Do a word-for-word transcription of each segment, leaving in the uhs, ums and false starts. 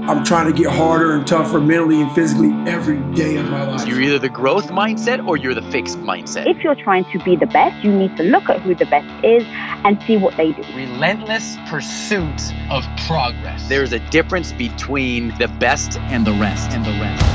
I'm trying to get harder and tougher mentally and physically every day of my life. You're either the growth mindset or you're the fixed mindset. If you're trying to be the best, you need to look at who the best is and see what they do. Relentless pursuit of progress. There's a difference between the best and the rest. And the rest.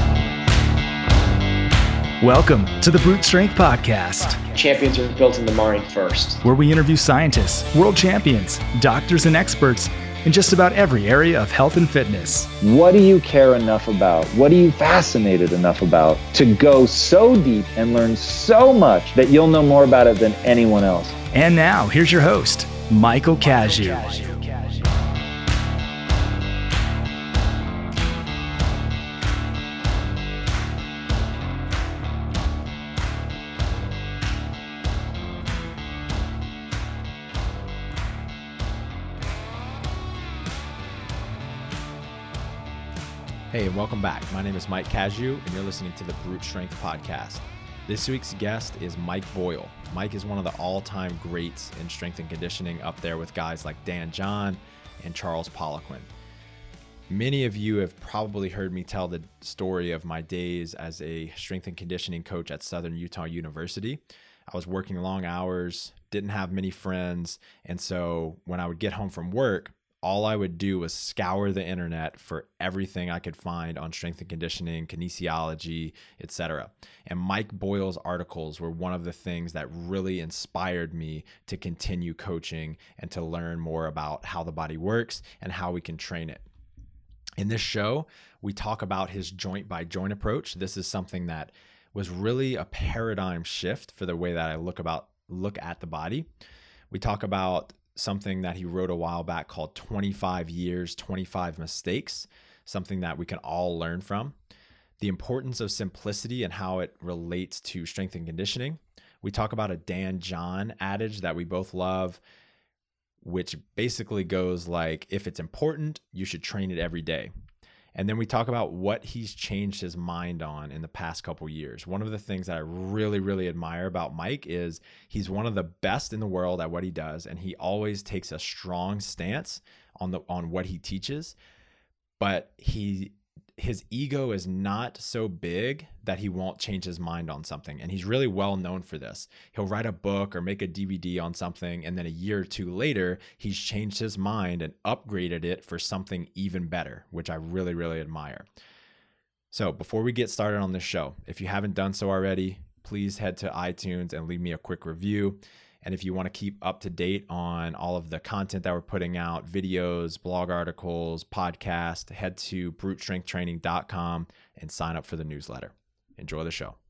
Welcome to the Brute Strength Podcast. Champions are built in the morning first. Where we interview scientists, world champions, doctors, and experts in just about every area of health and fitness. What do you care enough about? What are you fascinated enough about to go so deep and learn so much that you'll know more about it than anyone else? And now, here's your host, Michael Cazayoux. Hey, and welcome back. My name is Mike Cazayoux, and you're listening to the Brute Strength Podcast. This week's guest is Mike Boyle. Mike is one of the all-time greats in strength and conditioning, up there with guys like Dan John and Charles Poliquin. Many of you have probably heard me tell the story of my days as a strength and conditioning coach at Southern Utah University. I was working long hours, didn't have many friends, and so when I would get home from work, all I would do was scour the internet for everything I could find on strength and conditioning, kinesiology, et cetera. And Mike Boyle's articles were one of the things that really inspired me to continue coaching and to learn more about how the body works and how we can train it. In this show, we talk about his joint by joint approach. This is something that was really a paradigm shift for the way that I look about look at the body. We talk about something that he wrote a while back called twenty-five years, twenty-five mistakes, something that we can all learn from. The importance of simplicity and how it relates to strength and conditioning. We talk about a Dan John adage that we both love, which basically goes like, if it's important, you should train it every day. And then we talk about what he's changed his mind on in the past couple years. One of the things that I really, really admire about Mike is he's one of the best in the world at what he does, and he always takes a strong stance on the on what he teaches. But he his ego is not so big that he won't change his mind on something. And he's really well known for this. He'll write a book or make a D V D on something, and then a year or two later, he's changed his mind and upgraded it for something even better, which I really, really admire. So before we get started on this show, if you haven't done so already, please head to iTunes and leave me a quick review. And if you want to keep up to date on all of the content that we're putting out, videos, blog articles, podcast, head to brute strength training dot com and sign up for the newsletter. Enjoy the show.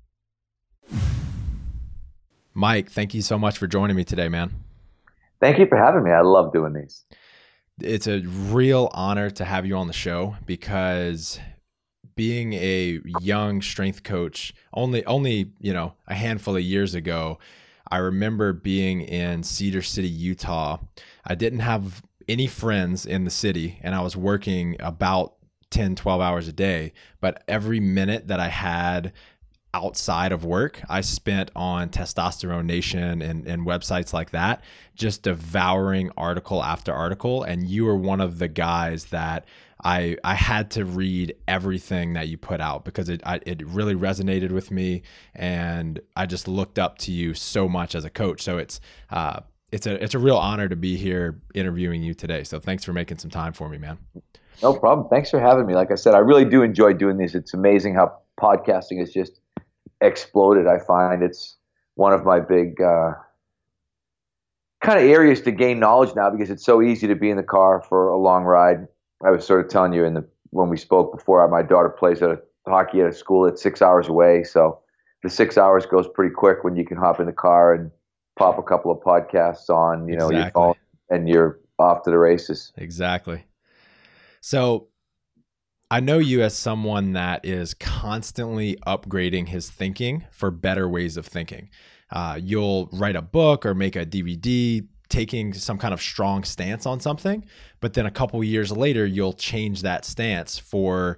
Mike, thank you so much for joining me today, man. Thank you for having me. I love doing these. It's a real honor to have you on the show because being a young strength coach, only, only, you know, a handful of years ago, I remember being in Cedar City, Utah. I didn't have any friends in the city, and I was working about ten, twelve hours a day. But every minute that I had outside of work, I spent on Testosterone Nation and, and websites like that, just devouring article after article. And you were one of the guys that I I had to read everything that you put out because it I, it really resonated with me, and I just looked up to you so much as a coach. So it's uh it's a it's a real honor to be here interviewing you today. So thanks for making some time for me, man. No problem. Thanks for having me. Like I said, I really do enjoy doing these. It's amazing how podcasting has just exploded. I find it's one of my big uh, kind of areas to gain knowledge now because it's so easy to be in the car for a long ride. I was sort of telling you in the when we spoke before, my daughter plays at a, hockey at a school that's six hours away. So the six hours goes pretty quick when you can hop in the car and pop a couple of podcasts on, you know, Exactly. your phone, and you're off to the races. Exactly. So I know you as someone that is constantly upgrading his thinking for better ways of thinking. Uh, you'll write a book or make a D V D taking some kind of strong stance on something, but then a couple years later, you'll change that stance for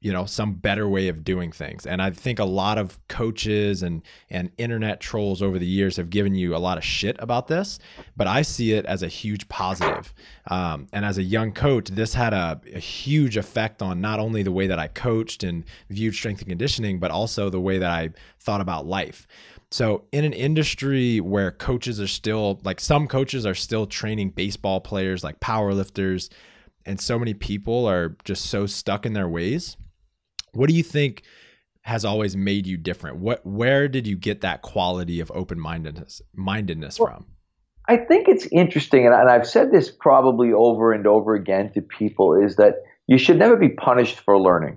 you know, some better way of doing things. And I think a lot of coaches and, and internet trolls over the years have given you a lot of shit about this, but I see it as a huge positive. Um, and as a young coach, this had a, a huge effect on not only the way that I coached and viewed strength and conditioning, but also the way that I thought about life. So in an industry where coaches are still, like some coaches are still training baseball players, like power lifters, and so many people are just so stuck in their ways, what do you think has always made you different? What, where did you get that quality of open-mindedness mindedness well, from? I think it's interesting, and I've said this probably over and over again to people, is that you should never be punished for learning.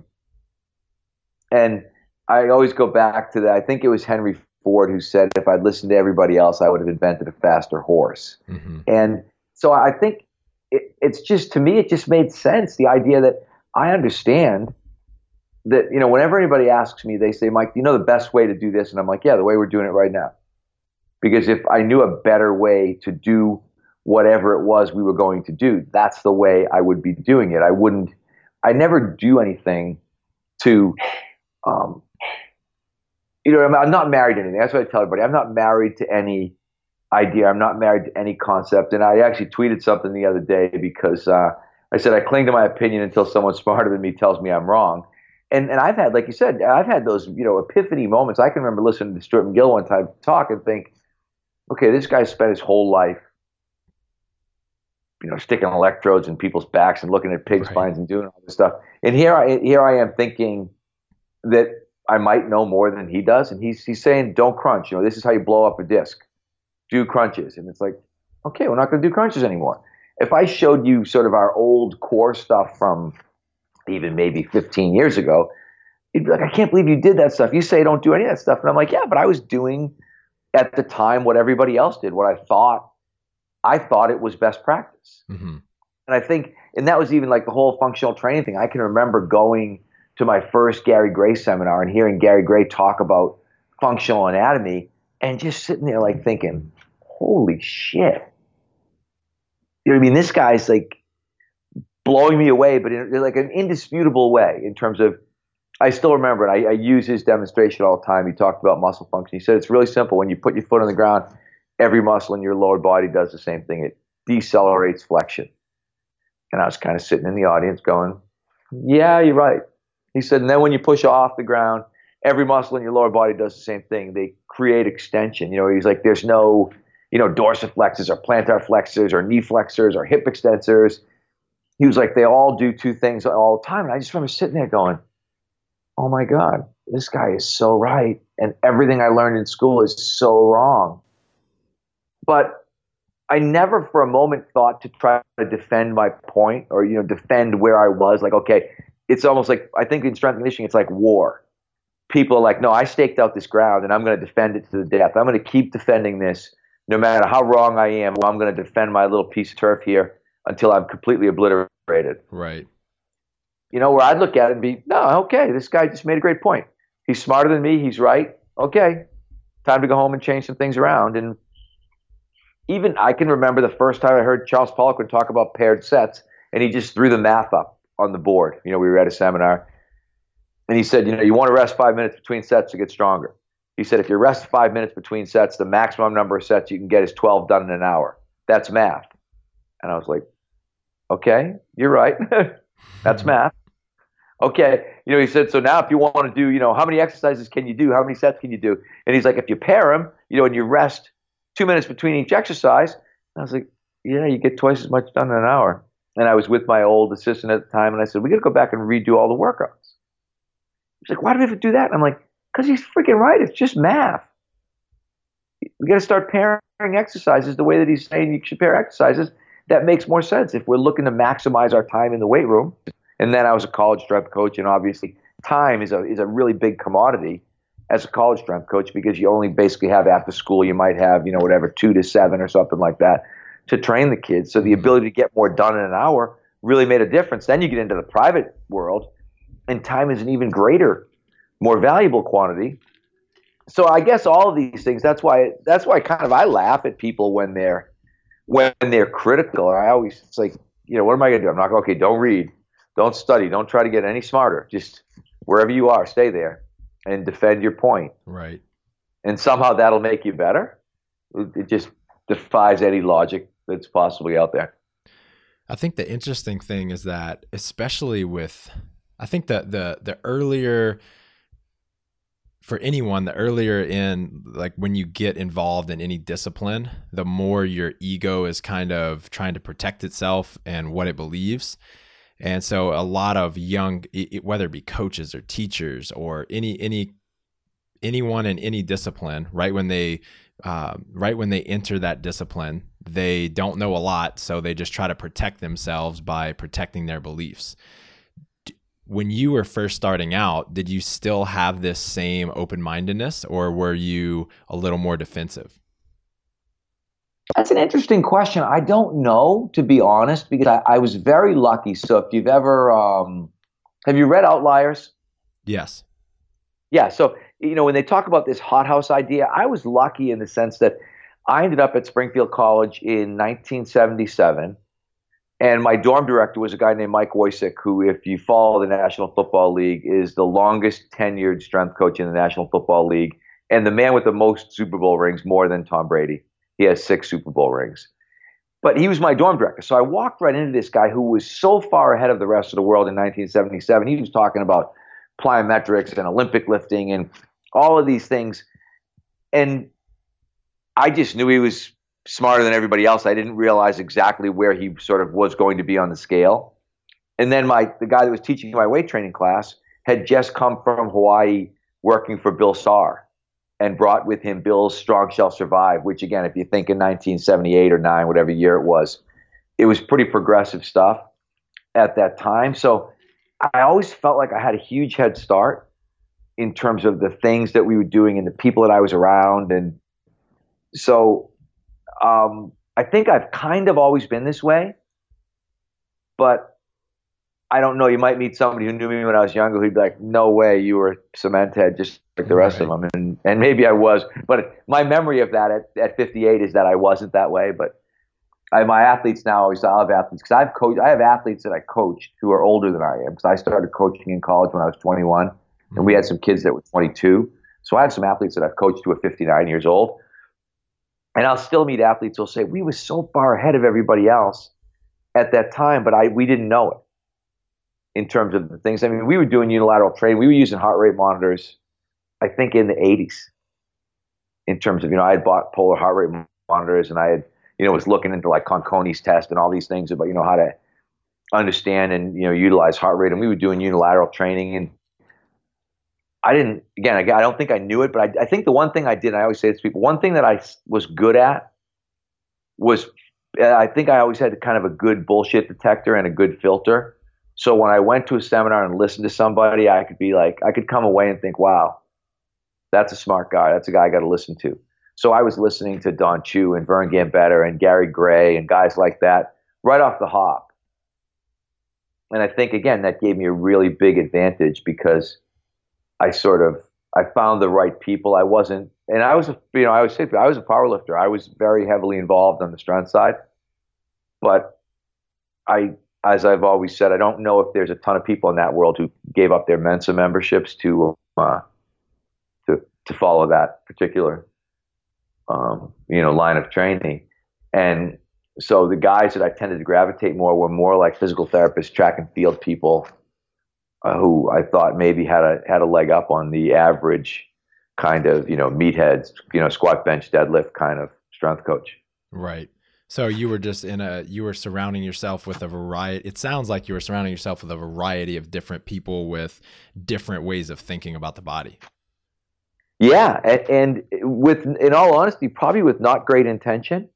And I always go back to that. I think it was Henry Ford who said, if I'd listened to everybody else, I would have invented a faster horse. Mm-hmm. And so I think it, it's just, to me, it just made sense. The idea that I understand that, you know, whenever anybody asks me, they say, Mike, do you know the best way to do this? And I'm like, yeah, the way we're doing it right now. Because if I knew a better way to do whatever it was we were going to do, that's the way I would be doing it. I wouldn't, I never do anything to, um, you know, I'm not married to anything. That's what I tell everybody. I'm not married to any idea. I'm not married to any concept. And I actually tweeted something the other day because uh, I said I cling to my opinion until someone smarter than me tells me I'm wrong. And and I've had, like you said, I've had those, you know, epiphany moments. I can remember listening to Stuart McGill one time talk and think, okay, this guy spent his whole life, you know, sticking electrodes in people's backs and looking at pig right. spines and doing all this stuff. And here I here I am thinking that I might know more than he does. And he's he's saying, don't crunch. You know, this is how you blow up a disc. Do crunches. And it's like, okay, we're not going to do crunches anymore. If I showed you sort of our old core stuff from even maybe fifteen years ago, you'd be like, I can't believe you did that stuff. You say don't do any of that stuff. And I'm like, yeah, but I was doing at the time what everybody else did, what I thought, I thought it was best practice. Mm-hmm. And I think, and that was even like the whole functional training thing. I can remember going to my first Gary Gray seminar and hearing Gary Gray talk about functional anatomy and just sitting there like thinking, holy shit. You know what I mean? This guy's like blowing me away, but in, in like an indisputable way in terms of, I still remember it. I, I use his demonstration all the time. He talked about muscle function. He said it's really simple. When you put your foot on the ground, every muscle in your lower body does the same thing. It decelerates flexion. And I was kind of sitting in the audience going, yeah, you're right. He said, and then when you push off the ground, every muscle in your lower body does the same thing. They create extension. You know, he's like, there's no, you know, dorsiflexors or plantar flexors or knee flexors or hip extensors. He was like, they all do two things all the time. And I just remember sitting there going, oh my God, this guy is so right. And everything I learned in school is so wrong. But I never for a moment thought to try to defend my point or, you know, defend where I was. Like, okay, it's almost like, I think in strength and conditioning, it's like war. People are like, no, I staked out this ground and I'm going to defend it to the death. I'm going to keep defending this no matter how wrong I am. I'm going to defend my little piece of turf here until I'm completely obliterated. Right. You know, where I'd look at it and be, no, okay, this guy just made a great point. He's smarter than me. He's right. Okay, time to go home and change some things around. And even I can remember the first time I heard Charles Poliquin talk about paired sets, and he just threw the math up on the board. You know, we were at a seminar, and he said, you know, you want to rest five minutes between sets to get stronger. He said, if you rest five minutes between sets, the maximum number of sets you can get is twelve done in an hour. That's math. And I was like, okay, you're right. That's math. Okay. You know, he said, so now if you want to do, you know, how many exercises can you do? How many sets can you do? And he's like, if you pair them, you know, and you rest two minutes between each exercise. And I was like, yeah, you get twice as much done in an hour. And I was with my old assistant at the time, and I said, we got to go back and redo all the workouts. He's like, why do we have to do that? And I'm like, because he's freaking right. It's just math. We got to start pairing exercises the way that he's saying you should pair exercises. That makes more sense if we're looking to maximize our time in the weight room. And then I was a college strength coach, and obviously time is a is a really big commodity as a college strength coach because you only basically have after school, you might have, you know, whatever, two to seven or something like that to train the kids. So the ability to get more done in an hour really made a difference. Then you get into the private world, and time is an even greater, more valuable quantity. So I guess all of these things, that's why that's why kind of I laugh at people when they're when they're critical. And I always, it's like, you know, what am I going to do? I'm not going, okay, don't read, don't study, don't try to get any smarter. Just wherever you are, stay there and defend your point. Right. And somehow that'll make you better. It just defies any logic that's possibly out there. I think the interesting thing is that, especially with, I think that the the earlier, for anyone, the earlier in, like when you get involved in any discipline, the more your ego is kind of trying to protect itself and what it believes. And so a lot of young, whether it be coaches or teachers or any any anyone in any discipline, right when they uh, right when they enter that discipline, they don't know a lot, so they just try to protect themselves by protecting their beliefs. When you were first starting out, did you still have this same open-mindedness, or were you a little more defensive? That's an interesting question. I don't know, to be honest, because I, I was very lucky. So if you've ever, um, have you read Outliers? Yes. Yeah. So, you know, when they talk about this hothouse idea, I was lucky in the sense that I ended up at Springfield College in nineteen seventy-seven. And my dorm director was a guy named Mike Wojcik, who, if you follow the National Football League, is the longest tenured strength coach in the National Football League, and the man with the most Super Bowl rings, more than Tom Brady. He has six Super Bowl rings. But he was my dorm director. So I walked right into this guy who was so far ahead of the rest of the world in nineteen seventy-seven. He was talking about plyometrics and Olympic lifting and all of these things. And I just knew he was smarter than everybody else. I didn't realize exactly where he sort of was going to be on the scale. And then my the guy that was teaching my weight training class had just come from Hawaii working for Bill Saar, and brought with him Bill's Strong Shall Survive, which, again, if you think in nineteen seventy-eight or nine, whatever year it was, it was pretty progressive stuff at that time. So I always felt like I had a huge head start in terms of the things that we were doing and the people that I was around. And so um, I think I've kind of always been this way, but I don't know. You might meet somebody who knew me when I was younger who'd be like, no way, you were a cement head just like the rest right. of them. And and maybe I was. But my memory of that at, at fifty-eight is that I wasn't that way. But I, my athletes now, always I have athletes because I've coached. I have athletes that I coached who are older than I am, because I started coaching in college when I was twenty-one, mm-hmm. and we had some kids that were twenty-two. So I have some athletes that I've coached who are fifty-nine years old. And I'll still meet athletes who'll say, we were so far ahead of everybody else at that time, but I we didn't know it. In terms of the things, I mean, we were doing unilateral training. We were using heart rate monitors, I think, in the eighties. In terms of, you know, I had bought polar heart rate monitors, and I had, you know, was looking into like Conconi's test and all these things about, you know, how to understand and, you know, utilize heart rate. And we were doing unilateral training. And I didn't, again, I, I don't think I knew it, but I, I think the one thing I did, and I always say this to people, one thing that I was good at was, I think I always had kind of a good bullshit detector and a good filter. So when I went to a seminar and listened to somebody, I could be like, I could come away and think, wow, that's a smart guy. That's a guy I got to listen to. So I was listening to Don Chu and Vern Gambetta and Gary Gray and guys like that right off the hop. And I think, again, that gave me a really big advantage because I sort of, I found the right people. I wasn't, and I was, a, you know, I was, I was a power lifter. I was very heavily involved on the strength side, but I, as I've always said, I don't know if there's a ton of people in that world who gave up their Mensa memberships to uh, to to follow that particular um, you know line of training. And so the guys that I tended to gravitate more were more like physical therapists, track and field people, uh, who I thought maybe had a had a leg up on the average kind of you know meatheads, you know squat, bench, deadlift kind of strength coach. Right. So you were just in a, you were surrounding yourself with a variety. It sounds like you were surrounding yourself with a variety of different people with different ways of thinking about the body. Yeah. And, and with, in all honesty, probably with not great intention,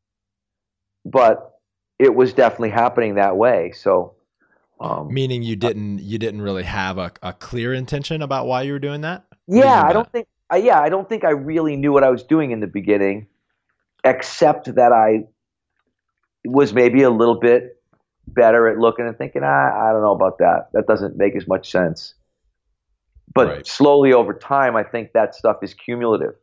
but it was definitely happening that way. So, um, meaning you didn't, you didn't really have a, a clear intention about why you were doing that? Yeah. I don't think, uh, yeah, I don't think I really knew what I was doing in the beginning, except that I was maybe a little bit better at looking and thinking, ah, I don't know about that. That doesn't make as much sense. But right. slowly over time, I think that stuff is cumulative,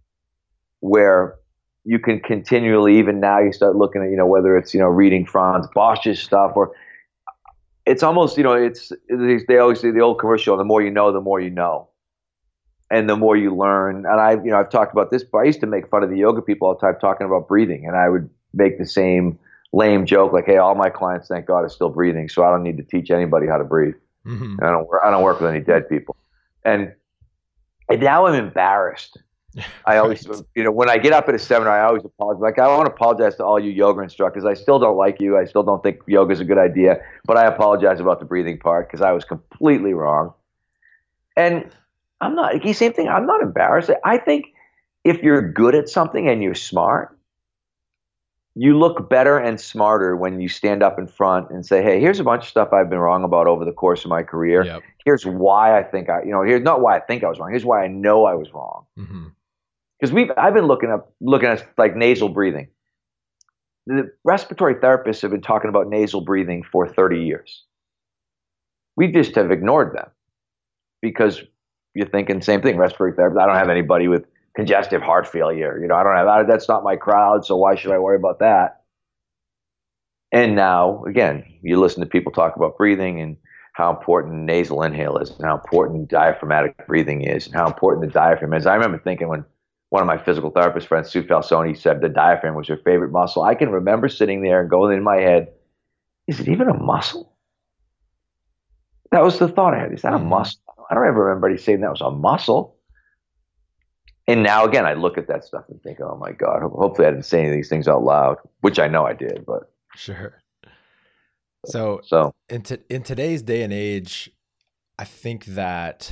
where you can continually, even now you start looking at, you know, whether it's, you know, reading Franz Bosch's stuff, or it's almost, you know, it's, they always say the old commercial, the more you know, the more you know. And the more you learn. And I, you know, I've talked about this, but I used to make fun of the yoga people all the time talking about breathing. And I would make the same lame joke, like, hey, all my clients, thank God, are still breathing. So I don't need to teach anybody how to breathe. Mm-hmm. I don't, I don't work with any dead people. And, and now I'm embarrassed. I always, right. you know, when I get up at a seminar, I always apologize. Like, I want to apologize to all you yoga instructors. I still don't like you. I still don't think yoga is a good idea, but I apologize about the breathing part because I was completely wrong. And I'm not, same thing. I'm not embarrassed. I think if you're good at something and you're smart, you look better and smarter when you stand up in front and say, hey, here's a bunch of stuff I've been wrong about over the course of my career. Yep. Here's why I think I, you know, here's not why I think I was wrong. Here's why I know I was wrong. Mm-hmm. Because we've, I've been looking up, looking at like nasal breathing. The respiratory therapists have been talking about nasal breathing for thirty years. We just have ignored them because you're thinking same thing. Respiratory therapist. I don't have anybody with congestive heart failure. You know, I don't have, I, that's not my crowd. So why should I worry about that? And now again, you listen to people talk about breathing and how important nasal inhale is and how important diaphragmatic breathing is and how important the diaphragm is. I remember thinking when one of my physical therapist friends, Sue Falsoni, said the diaphragm was her favorite muscle. I can remember sitting there and going in my head, is it even a muscle? That was the thought I had. Is that a muscle? I don't ever remember anybody saying that was a muscle. And now, again, I look at that stuff and think, oh, my God, hopefully I didn't say any of these things out loud, which I know I did. But Sure. So, so in, t- in today's day and age, I think that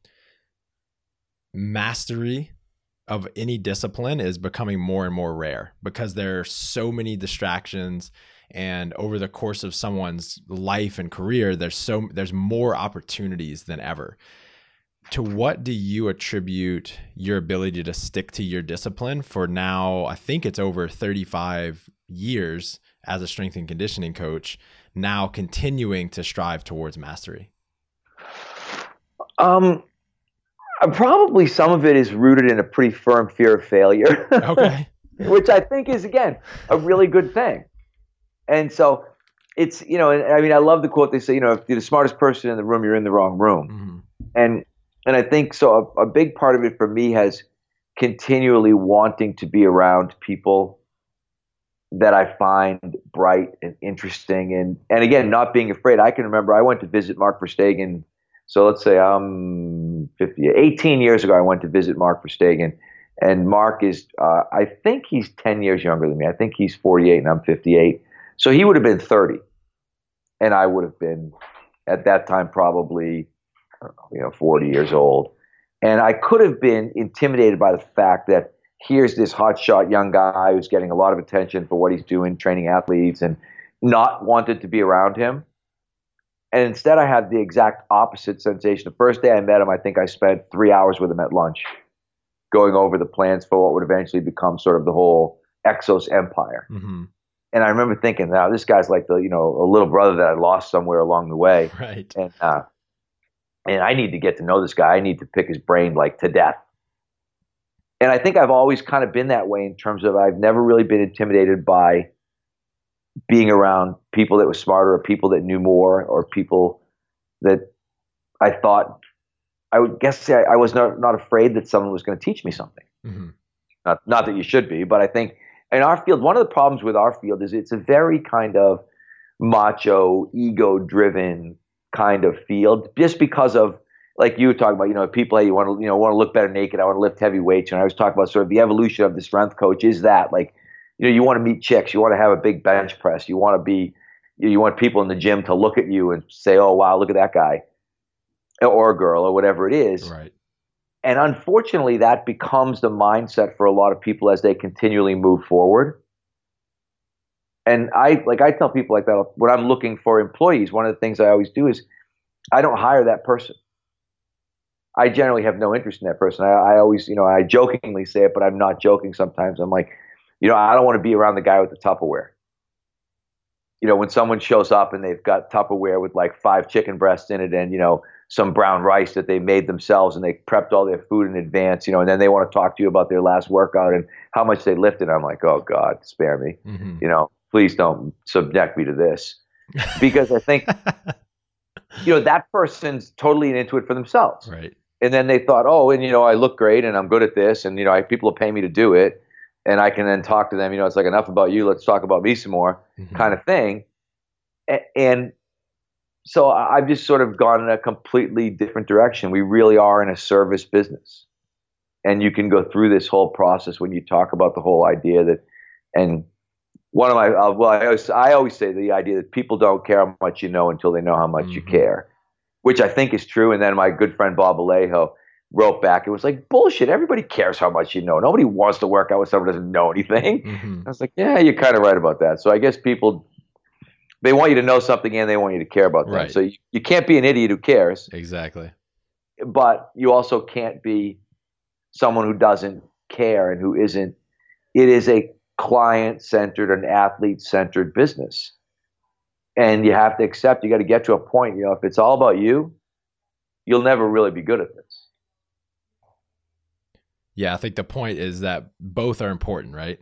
mastery of any discipline is becoming more and more rare because there are so many distractions, and over the course of someone's life and career, there's so there's more opportunities than ever. To what do you attribute your ability to stick to your discipline for now? I think it's over thirty-five years as a strength and conditioning coach, now continuing to strive towards mastery. Um. Probably some of it is rooted in a pretty firm fear of failure, okay, which I think is, again, a really good thing. And so it's, you know, I mean, I love the quote. They say, you know, if you're the smartest person in the room, you're in the wrong room. Mm-hmm. And, and I think so a, a big part of it for me has continually wanting to be around people that I find bright and interesting. And, and again, not being afraid. I can remember I went to visit Mark Verstegen. So let's say I'm fifty, eighteen years ago, I went to visit Mark Verstegen, and Mark is, uh, I think he's ten years younger than me. I think he's forty-eight and I'm fifty-eight. So he would have been thirty. And I would have been at that time, probably, I don't know, you know, forty years old. And I could have been intimidated by the fact that here's this hotshot young guy who's getting a lot of attention for what he's doing, training athletes, and not wanted to be around him. And instead, I had the exact opposite sensation. The first day I met him, I think I spent three hours with him at lunch, going over the plans for what would eventually become sort of the whole Exos empire. Mm-hmm. And I remember thinking, now this guy's like the, you know, a little brother that I lost somewhere along the way. Right. And uh, and I need to get to know this guy. I need to pick his brain like to death. And I think I've always kind of been that way in terms of I've never really been intimidated by being around people that were smarter or people that knew more or people that I thought, I would guess say I, I was not, not afraid that someone was going to teach me something. Mm-hmm. Not, not that you should be, but I think in our field, one of the problems with our field is it's a very kind of macho, ego-driven kind of field just because of, like you were talking about, you know, people, hey, you want to, you know, want to look better naked. I want to lift heavy weights. And I was talking about sort of the evolution of the strength coach is that like, you know, you want to meet chicks. You want to have a big bench press. You want to be, you want people in the gym to look at you and say, oh, wow, look at that guy or girl or whatever it is. Right. And unfortunately, that becomes the mindset for a lot of people as they continually move forward. And I, like I tell people like that, when I'm looking for employees, one of the things I always do is I don't hire that person. I generally have no interest in that person. I, I always, you know, I jokingly say it, but I'm not joking sometimes. I'm like, you know, I don't want to be around the guy with the Tupperware. You know, when someone shows up and they've got Tupperware with like five chicken breasts in it and, you know, some brown rice that they made themselves and they prepped all their food in advance, you know, and then they want to talk to you about their last workout and how much they lifted. I'm like, oh God, spare me. Mm-hmm. You know, please don't subject me to this. because I think, you know, that person's totally into it for themselves. Right. And then they thought, oh, and, you know, I look great and I'm good at this. And, you know, I, people will pay me to do it. And I can then talk to them, you know, it's like enough about you. Let's talk about me some more mm-hmm. kind of thing. And, and so I've just sort of gone in a completely different direction. We really are in a service business. And you can go through this whole process when you talk about the whole idea that, and one of my, uh, well, I always, I always say the idea that people don't care how much you know until they know how much mm-hmm. you care, which I think is true. And then my good friend Bob Alejo wrote back, it was like, bullshit, everybody cares how much you know. Nobody wants to work out with someone who doesn't know anything. Mm-hmm. I was like, yeah, you're kind of right about that. So I guess people, they want you to know something and they want you to care about them. Right. So you, you can't be an idiot who cares. Exactly. But you also can't be someone who doesn't care and who isn't. It is a client-centered and athlete-centered business. And you have to accept, you got to get to a point, you know, if it's all about you, you'll never really be good at this. Yeah, I think the point is that both are important, right?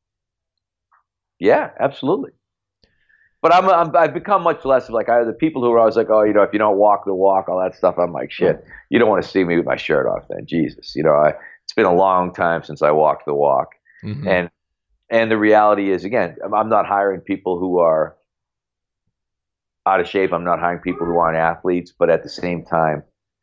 Yeah, absolutely. But I'm, I'm I've become much less of like I, the people who are always like, oh, you know, if you don't walk the walk, all that stuff. I'm like, shit, you don't want to see me with my shirt off, then, Jesus, you know, I, it's been a long time since I walked the walk, mm-hmm. and and the reality is, again, I'm not hiring people who are out of shape. I'm not hiring people who aren't athletes, but at the same time,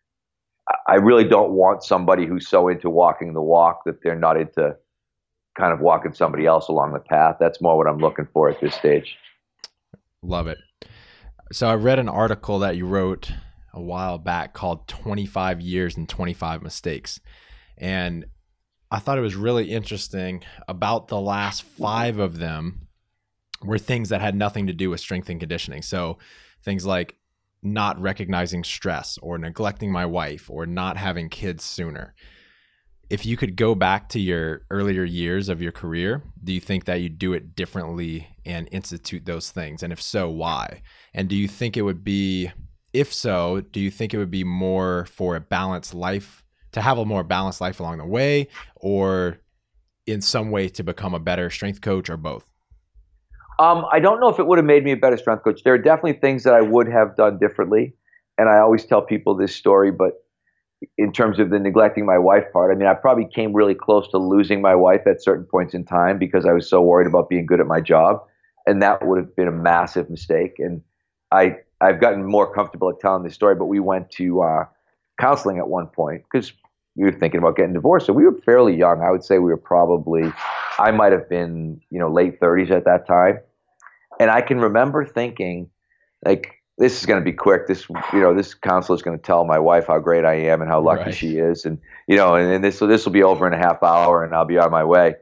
I really don't want somebody who's so into walking the walk that they're not into kind of walking somebody else along the path. That's more what I'm looking for at this stage. Love it. So I read an article that you wrote a while back called twenty-five years and twenty-five mistakes. And I thought it was really interesting. About the last five of them were things that had nothing to do with strength and conditioning. So things like not recognizing stress or neglecting my wife or not having kids sooner. If you could go back to your earlier years of your career, do you think that you'd do it differently and institute those things? And if so, why? And do you think it would be, if so, do you think it would be more for a balanced life, to have a more balanced life along the way, or in some way to become a better strength coach, or both? Um, I don't know if it would have made me a better strength coach. There are definitely things that I would have done differently. And I always tell people this story, but in terms of the neglecting my wife part, I mean, I probably came really close to losing my wife at certain points in time because I was so worried about being good at my job. And that would have been a massive mistake. And I, I've gotten more comfortable at telling this story, but we went to uh, counseling at one point because we were thinking about getting divorced. So we were fairly young. I would say we were probably, I might have been, you know, late thirties at that time. And I can remember thinking, like, this is going to be quick. This, you know, this counselor is going to tell my wife how great I am and how lucky right. she is, and you know, and, and this this will be over in a half hour, and I'll be on my way.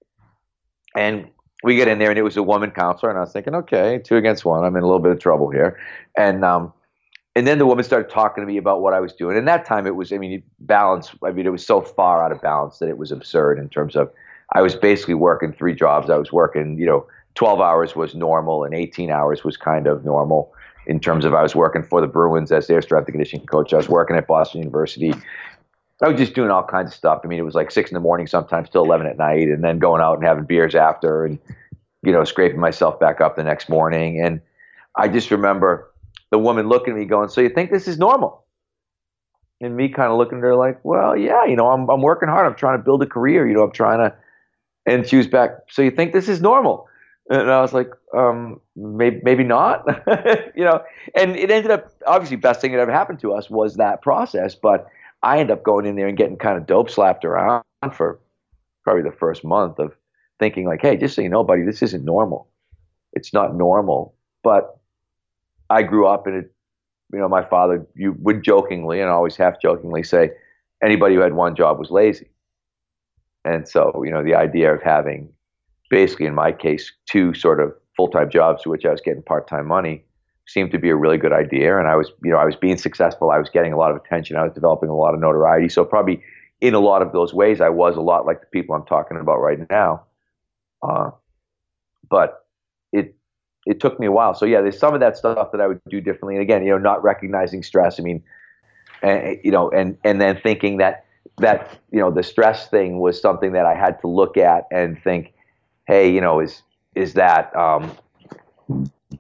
And we get in there, and it was a woman counselor, and I was thinking, okay, two against one. I'm in a little bit of trouble here, and um, and then the woman started talking to me about what I was doing. And that time, it was, I mean, balance. I mean, it was so far out of balance that it was absurd in terms of I was basically working three jobs. I was working, you know, twelve hours was normal, and eighteen hours was kind of normal. In terms of I was working for the Bruins as their strength and conditioning coach. I was working at Boston University. I was just doing all kinds of stuff. I mean, it was like six in the morning, sometimes till eleven at night, and then going out and having beers after and, you know, scraping myself back up the next morning. And I just remember the woman looking at me going, so you think this is normal? And me kind of looking at her like, well, yeah, you know, I'm I'm working hard. I'm trying to build a career. You know, I'm trying to, and she was back, so you think this is normal? And I was like, um, maybe, maybe not, you know, and it ended up, obviously, best thing that ever happened to us was that process. But I ended up going in there and getting kind of dope slapped around for probably the first month of thinking like, hey, just so you know, buddy, this isn't normal. It's not normal. But I grew up in it, you know, my father, you would jokingly and always half jokingly say anybody who had one job was lazy. And so, you know, the idea of having basically, in my case, two sort of full-time jobs to which I was getting part-time money seemed to be a really good idea. And I was, you know, I was being successful. I was getting a lot of attention. I was developing a lot of notoriety. So probably in a lot of those ways, I was a lot like the people I'm talking about right now. Uh, but it it took me a while. So yeah, there's some of that stuff that I would do differently. And again, you know, not recognizing stress. I mean, and, you know, and and then thinking that that you know the stress thing was something that I had to look at and think, hey, you know, is is that um,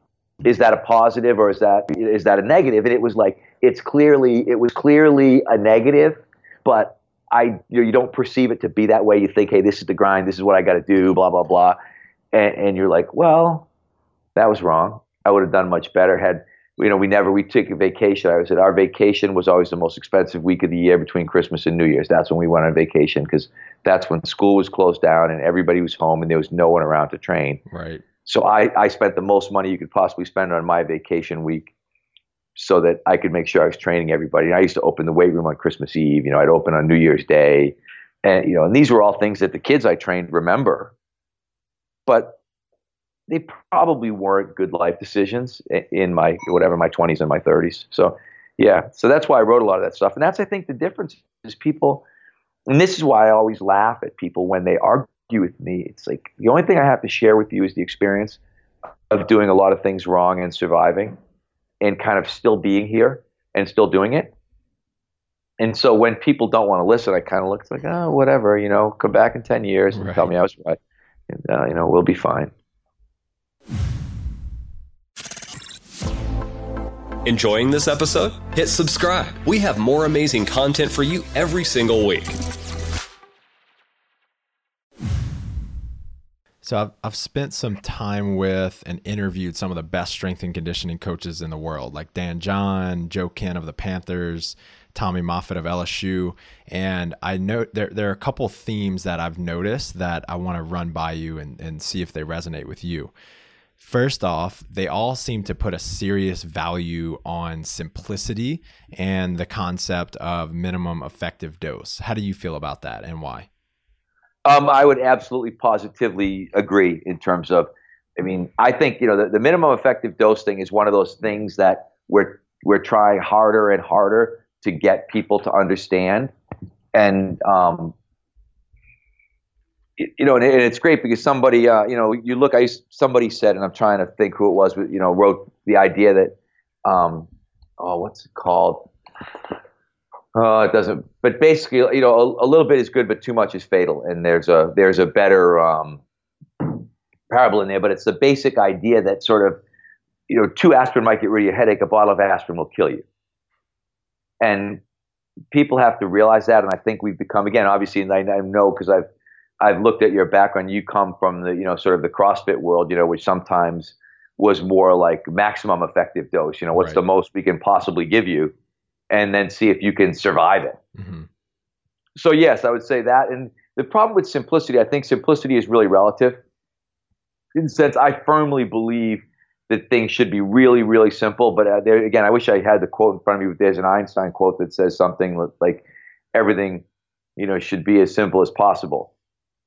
is that a positive or is that is that a negative? And it was like, it's clearly, it was clearly a negative, but I, you know, you don't perceive it to be that way. You think, hey, this is the grind. This is what I got to do, blah, blah, blah. And, and you're like, well, that was wrong. I would have done much better had, you know, we never, we took a vacation. I said our vacation was always the most expensive week of the year between Christmas and New Year's. That's when we went on vacation because that's when school was closed down and everybody was home and there was no one around to train. Right. So I, I spent the most money you could possibly spend on my vacation week so that I could make sure I was training everybody. And I used to open the weight room on Christmas Eve. You know, I'd open on New Year's Day. And, you know, and these were all things that the kids I trained remember. But they probably weren't good life decisions in my, whatever, my twenties and my thirties. So, yeah. So that's why I wrote a lot of that stuff. And that's, I think, the difference is people, and this is why I always laugh at people when they argue with me. It's like, the only thing I have to share with you is the experience of doing a lot of things wrong and surviving and kind of still being here and still doing it. And so when people don't want to listen, I kind of look, it's like, oh, whatever, you know, come back in ten years and right. tell me I was right. And, uh, you know, we'll be fine. Enjoying this episode? Hit subscribe. We have more amazing content for you every single week. So I've, I've spent some time with and interviewed some of the best strength and conditioning coaches in the world, like Dan John, Joe Kent of the Panthers, Tommy Moffitt of L S U. And I know there, there are a couple themes that I've noticed that I want to run by you and, and see if they resonate with you. First off, they all seem to put a serious value on simplicity and the concept of minimum effective dose. How do you feel about that and why? Um, I would absolutely positively agree in terms of, I mean, I think, you know, the, the minimum effective dose thing is one of those things that we're, we're trying harder and harder to get people to understand. And, um, it, you know, and, it, and it's great because somebody, uh, you know, you look, I used, somebody said, and I'm trying to think who it was, but, you know, wrote the idea that, um, oh, what's it called? Oh, it doesn't. But basically, you know, a, a little bit is good, but too much is fatal. And there's a there's a better um, parable in there. But it's the basic idea that sort of, you know, two aspirin might get rid of your headache. A bottle of aspirin will kill you. And people have to realize that. And I think we've become, again, obviously, and I, I know because I've I've looked at your background. You come from the, you know, sort of the CrossFit world, you know, which sometimes was more like maximum effective dose. You know, what's right. the most we can possibly give you? And then see if you can survive it. Mm-hmm. So yes, I would say that. And the problem with simplicity, I think simplicity is really relative. In the sense, I firmly believe that things should be really, really simple. But uh, there, again, I wish I had the quote in front of me. There's an Einstein quote that says something like, everything, you know, should be as simple as possible,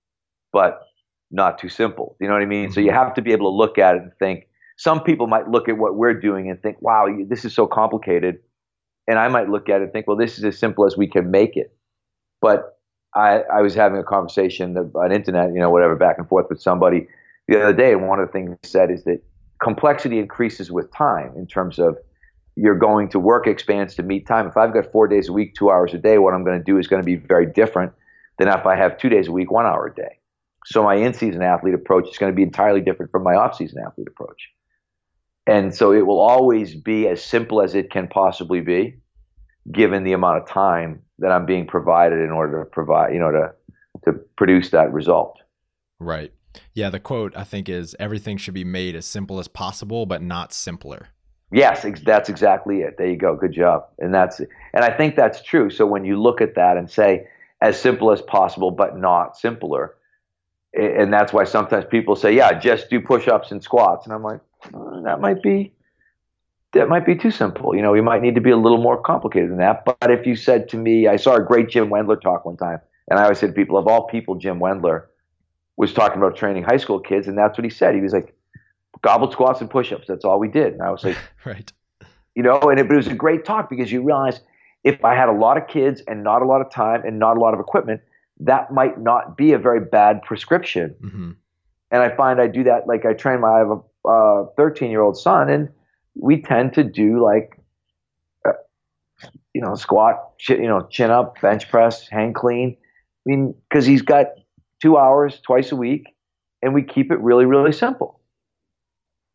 but not too simple. You know what I mean? Mm-hmm. So you have to be able to look at it and think. Some people might look at what we're doing and think, wow, this is so complicated. And I might look at it and think, well, this is as simple as we can make it. But I, I was having a conversation on internet, you know, whatever, back and forth with somebody the other day. And one of the things he said is that complexity increases with time in terms of you're going to work expands to meet time. If I've got four days a week, two hours a day, what I'm going to do is going to be very different than if I have two days a week, one hour a day. So my in-season athlete approach is going to be entirely different from my off-season athlete approach. And so it will always be as simple as it can possibly be, given the amount of time that I'm being provided in order to provide, you know, to to produce that result. Right. Yeah. The quote, I think, is everything should be made as simple as possible, but not simpler. Yes, ex- that's exactly it. There you go. Good job. And that's and I think that's true. So when you look at that and say as simple as possible, but not simpler, and that's why sometimes people say, yeah, just do push-ups and squats. And I'm like, oh, that might be, that might be too simple. You know, we might need to be a little more complicated than that. But if you said to me, I saw a great Jim Wendler talk one time. And I always said to people, of all people, Jim Wendler was talking about training high school kids. And that's what he said. He was like, goblet squats and push-ups. That's all we did. And I was like, right. You know, and it, it was a great talk because you realize if I had a lot of kids and not a lot of time and not a lot of equipment, that might not be a very bad prescription. Mm-hmm. And I find I do that. Like I train my, I have a uh, thirteen year old son, and we tend to do like, uh, you know, squat, ch- you know, chin up, bench press, hang clean. I mean, cause he's got two hours twice a week and we keep it really, really simple.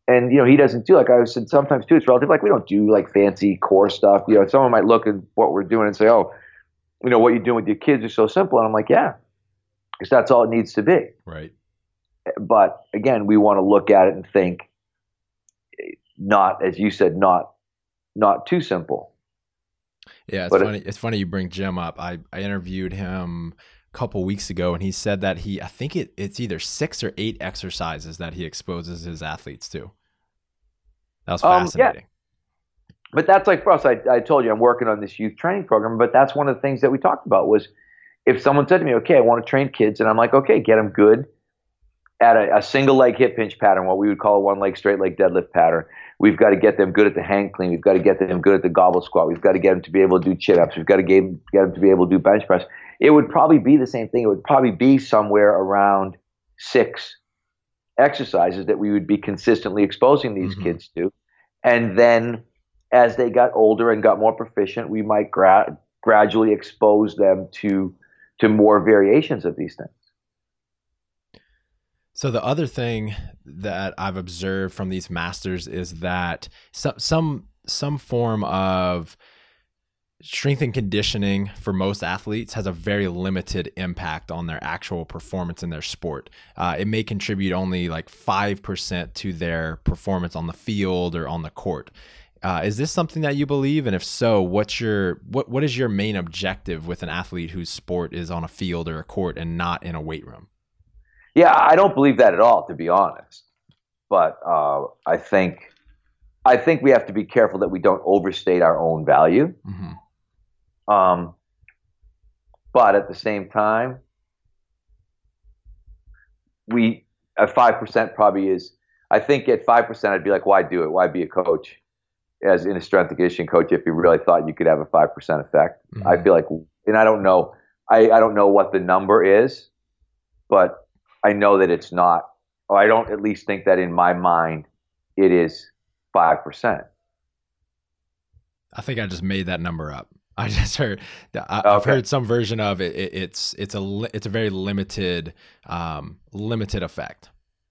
and you know, he doesn't do, like I said, sometimes too, it's relative. Like we don't do like fancy core stuff. You know, someone might look at what we're doing and say, oh, you know, what you're doing with your kids is so simple. And I'm like, yeah, because that's all it needs to be. Right. But again, we want to look at it and think, not, as you said, not not too simple. Yeah, it's but funny. It, it's funny you bring Jim up. I, I interviewed him a couple weeks ago, and he said that he, I think it, it's either six or eight exercises that he exposes his athletes to. That was fascinating. Um, yeah. But that's like for us. I, I told you I'm working on this youth training program, but that's one of the things that we talked about was if someone said to me, okay, I want to train kids, and I'm like, okay, get them good at a, a single leg hip hinge pattern, what we would call a one leg straight leg deadlift pattern. We've got to get them good at the hang clean. We've got to get them good at the gobble squat. We've got to get them to be able to do chin ups. We've got to get, get them to be able to do bench press. It would probably be the same thing. It would probably be somewhere around six exercises that we would be consistently exposing these mm-hmm. kids to. And then as they got older and got more proficient, we might gra- gradually expose them to to more variations of these things. So the other thing that I've observed from these masters is that some some some form of strength and conditioning for most athletes has a very limited impact on their actual performance in their sport. Uh, it may contribute only like five percent to their performance on the field or on the court. Uh, is this something that you believe? And if so, what's your what what is your main objective with an athlete whose sport is on a field or a court and not in a weight room? Yeah, I don't believe that at all, to be honest. But uh, I think I think we have to be careful that we don't overstate our own value. Mm-hmm. Um, but at the same time, we at five percent probably is. I think at five percent, I'd be like, why do it? Why be a coach? As in a strength and conditioning coach, if you really thought you could have a five percent effect, mm-hmm. I feel like, and I don't know, I, I don't know what the number is, but I know that it's not, or I don't at least think that in my mind it is five percent. I think I just made that number up. I just heard, I, okay. I've heard some version of it. it it's, it's a, it's a very limited, um, limited effect.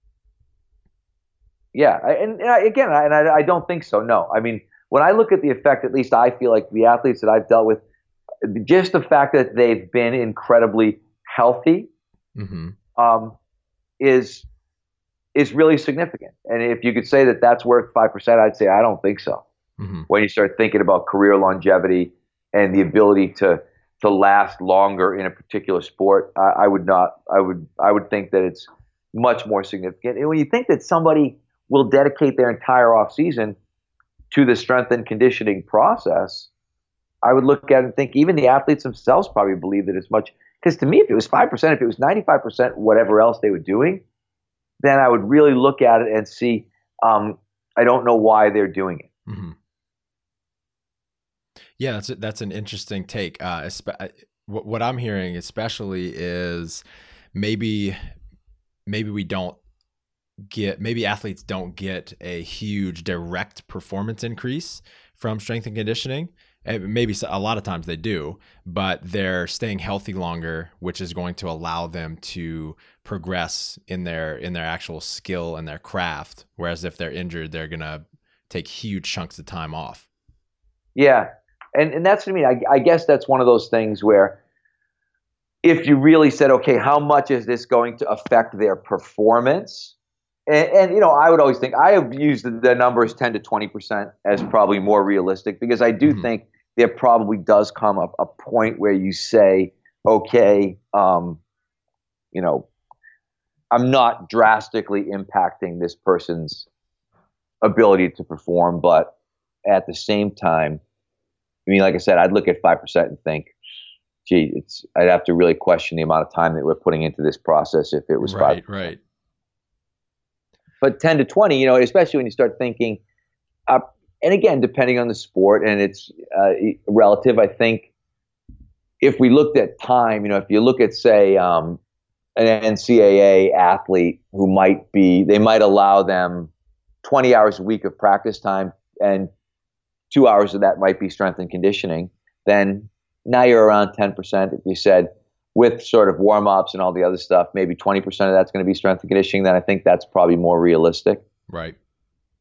Yeah. And, and I, again, I, and I, I don't think so. No, I mean, when I look at the effect, at least I feel like the athletes that I've dealt with, just the fact that they've been incredibly healthy, mm-hmm. um, is is really significant. And if you could say that that's worth five percent, I'd say I don't think so. Mm-hmm. When you start thinking about career longevity and the ability to to last longer in a particular sport, I, I would not. I would I would think that it's much more significant. And when you think that somebody will dedicate their entire off season to the strength and conditioning process, I would look at it and think even the athletes themselves probably believe that it's much. Because to me, if it was five percent, if it was ninety-five percent whatever else they were doing, then I would really look at it and see, um, I don't know why they're doing it. Mm-hmm. Yeah, that's a, that's an interesting take. Uh, what, what I'm hearing especially is maybe maybe we don't get, maybe athletes don't get a huge direct performance increase from strength and conditioning. And maybe a lot of times they do, but they're staying healthy longer, which is going to allow them to progress in their in their actual skill and their craft. Whereas if they're injured, they're gonna take huge chunks of time off. Yeah, and and that's what I mean. I, I guess that's one of those things where if you really said, okay, how much is this going to affect their performance? And, and you know, I would always think I have used the, the numbers ten to twenty percent as probably more realistic because I do mm-hmm. think there probably does come up a point where you say, okay, um, you know, I'm not drastically impacting this person's ability to perform, but at the same time, I mean, like I said, I'd look at five percent and think, gee, it's, I'd have to really question the amount of time that we're putting into this process if it was right, five percent. Right. But ten to twenty, you know, especially when you start thinking, uh, and again, depending on the sport and it's uh, relative, I think if we looked at time, you know, if you look at, say, um, an N C double A athlete who might be, they might allow them twenty hours a week of practice time and two hours of that might be strength and conditioning, then now you're around ten percent. If you said with sort of warm-ups and all the other stuff, maybe twenty percent of that's going to be strength and conditioning, then I think that's probably more realistic. Right.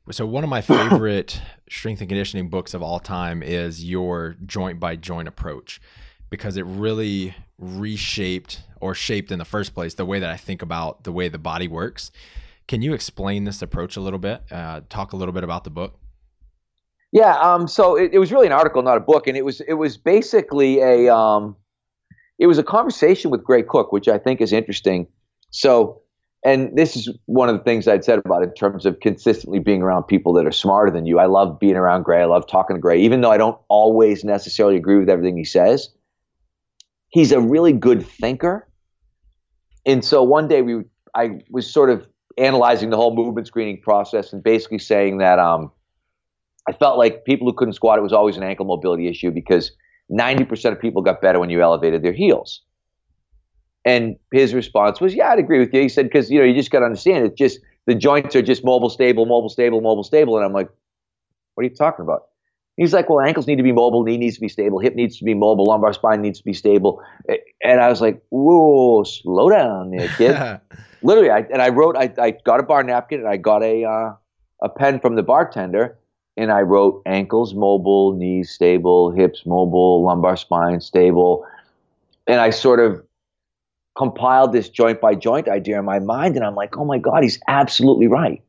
So one of my favorite strength and conditioning books of all time is your joint by joint approach, because it really reshaped or shaped in the first place the way that I think about the way the body works. Can you explain this approach a little bit? Uh, talk a little bit about the book. Yeah. Um, so it, it was really an article, not a book. And it was, it was basically a, um, it was a conversation with Gray Cook, which I think is interesting. So, and this is one of the things I'd said about it in terms of consistently being around people that are smarter than you. I love being around Gray. I love talking to Gray, even though I don't always necessarily agree with everything he says. He's a really good thinker. And so one day we, I was sort of analyzing the whole movement screening process and basically saying that um, I felt like people who couldn't squat, it was always an ankle mobility issue because ninety percent of people got better when you elevated their heels. And his response was, yeah, I'd agree with you. He said, because, you know, you just got to understand, it's just, the joints are just mobile, stable, mobile, stable, mobile, stable. And I'm like, what are you talking about? He's like, well, ankles need to be mobile, knee needs to be stable, hip needs to be mobile, lumbar spine needs to be stable. And I was like, whoa, slow down there, kid. Literally, I, and I wrote, I, I got a bar napkin and I got a, uh, a pen from the bartender and I wrote ankles mobile, knees stable, hips mobile, lumbar spine stable. And I sort of compiled this joint by joint idea in my mind, and I'm like, oh my God, he's absolutely right.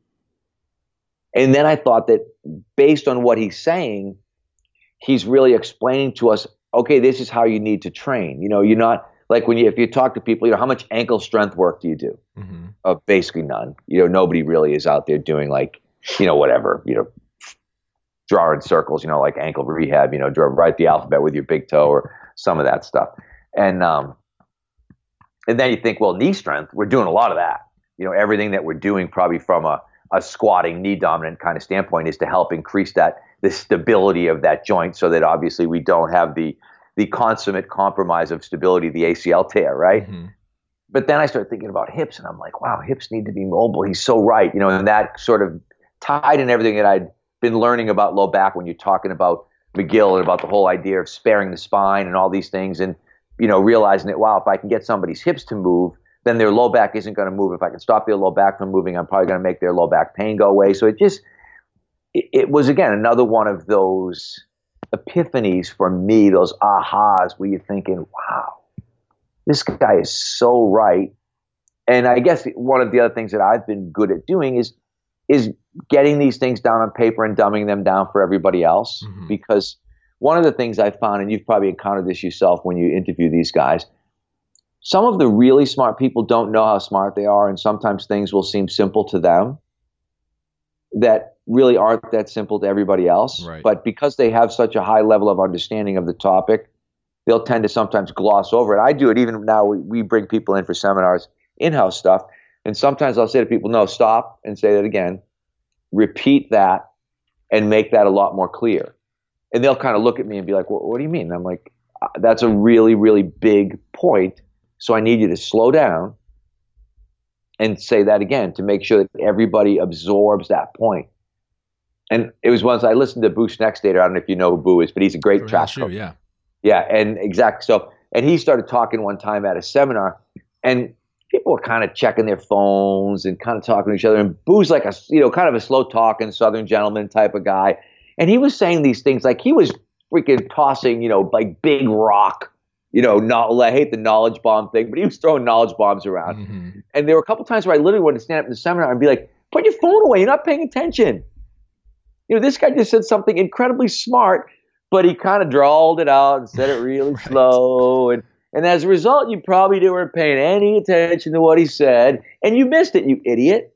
And then I thought that based on what he's saying, he's really explaining to us, okay, this is how you need to train. You know, you're not like when you, if you talk to people, you know, how much ankle strength work do you do? Mm-hmm. Uh, basically none. You know, nobody really is out there doing like, you know, whatever, you know, drawing circles, you know, like ankle rehab, you know, draw, write the alphabet with your big toe or some of that stuff. And, um, And then you think, well, knee strength, we're doing a lot of that. You know, everything that we're doing probably from a, a squatting, knee dominant kind of standpoint is to help increase that, the stability of that joint so that obviously we don't have the the consummate compromise of stability, the A C L tear, right? Mm-hmm. But then I started thinking about hips and I'm like, wow, hips need to be mobile. He's so right. You know, and that sort of tied in everything that I'd been learning about low back when you're talking about McGill and about the whole idea of sparing the spine and all these things. And you know, realizing that, wow, if I can get somebody's hips to move, then their low back isn't going to move. If I can stop their low back from moving, I'm probably going to make their low back pain go away. So it just, it, it was, again, another one of those epiphanies for me, those ahas where you're thinking, wow, this guy is so right. And I guess one of the other things that I've been good at doing is, is getting these things down on paper and dumbing them down for everybody else. Mm-hmm. Because one of the things I found, and you've probably encountered this yourself when you interview these guys, some of the really smart people don't know how smart they are, and sometimes things will seem simple to them that really aren't that simple to everybody else. Right. But because they have such a high level of understanding of the topic, they'll tend to sometimes gloss over it. I do it even now. We, we bring people in for seminars, in-house stuff, and sometimes I'll say to people, no, stop and say that again, repeat that, and make that a lot more clear. And they'll kind of look at me and be like, well, what do you mean? And I'm like, that's a really, really big point. So I need you to slow down and say that again to make sure that everybody absorbs that point. And it was once I listened to Boo Snextater. I don't know if you know who Boo is, but he's a great track coach. Yeah. Yeah. And exactly. So, and he started talking one time at a seminar and people were kind of checking their phones and kind of talking to each other. And Boo's like a, you know, kind of a slow talking Southern gentleman type of guy. And he was saying these things like he was freaking tossing, you know, like big rock, you know, not, I hate the knowledge bomb thing, but he was throwing knowledge bombs around. Mm-hmm. And there were a couple times where I literally wanted to stand up in the seminar and be like, put your phone away. You're not paying attention. You know, this guy just said something incredibly smart, but he kind of drawled it out and said it really right. slow. And, and as a result, you probably weren't paying any attention to what he said. And you missed it, you idiot.